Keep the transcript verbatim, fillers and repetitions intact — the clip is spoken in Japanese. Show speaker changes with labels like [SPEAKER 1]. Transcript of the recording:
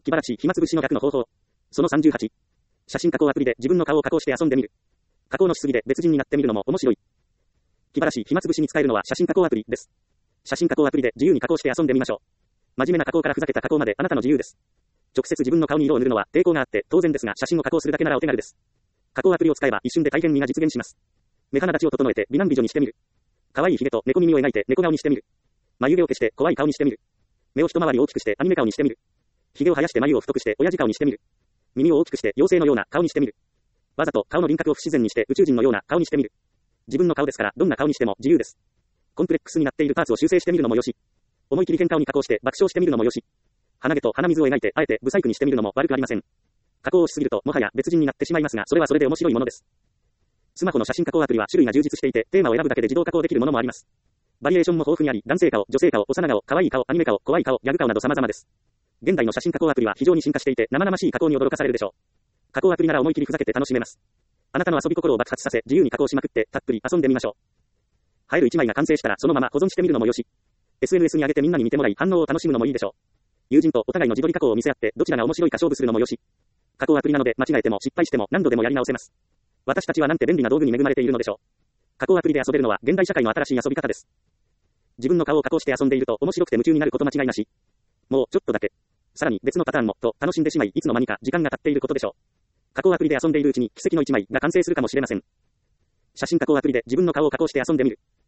[SPEAKER 1] 気晴らしい暇つぶしの逆の方法。そのさんじゅうはち。写真加工アプリで自分の顔を加工して遊んでみる。加工のしすぎで別人になってみるのも面白い。気晴らしい暇つぶしに使えるのは写真加工アプリです。写真加工アプリで自由に加工して遊んでみましょう。真面目な加工からふざけた加工まであなたの自由です。直接自分の顔に色を塗るのは抵抗があって当然ですが、写真を加工するだけならお手軽です。加工アプリを使えば一瞬で大変身が実現します。目鼻立ちを整えて美男美女にしてみる。可愛いヒゲと猫耳を描いて猫顔にしてみる。眉毛を消して怖い顔にしてみる。目を一回り大きくしてアニメ顔にしてみる。髭を生やして眉を太くして親父顔にしてみる。耳を大きくして妖精のような顔にしてみる。わざと顔の輪郭を不自然にして宇宙人のような顔にしてみる。自分の顔ですからどんな顔にしても自由です。コンプレックスになっているパーツを修正してみるのもよし。思い切り変顔に加工して爆笑してみるのもよし。鼻毛と鼻水を描いてあえてブサイクにしてみるのも悪くありません。加工をしすぎるともはや別人になってしまいますが、それはそれで面白いものです。スマホの写真加工アプリは種類が充実していて、テーマを選ぶだけで自動加工できるものもあります。バリエーションも豊富にあり、男性顔、女性顔、幼顔、可愛い顔、アニメ顔、怖い顔、ギャグ顔など様々です。現代の写真加工アプリは非常に進化していて、生々しい加工に驚かされるでしょう。加工アプリなら思い切りふざけて楽しめます。あなたの遊び心を爆発させ、自由に加工しまくって、たっぷり遊んでみましょう。映える一枚が完成したら、そのまま保存してみるのもよし。エスエヌエス に上げてみんなに見てもらい、反応を楽しむのもいいでしょう。友人とお互いの自撮り加工を見せ合って、どちらが面白いか勝負するのもよし。加工アプリなので、間違えても失敗しても何度でもやり直せます。私たちはなんて便利な道具に恵まれているのでしょう。加工アプリで遊べるのは、現代社会の新しい遊び方です。自分の顔を加工して遊んでいると、面白くて夢中になること間違いなし。もう、ちょっとだけ。さらに別のパターンも、と楽しんでしまい、いつの間にか時間が経っていることでしょう。加工アプリで遊んでいるうちに奇跡の一枚が完成するかもしれません。写真加工アプリで自分の顔を加工して遊んでみる。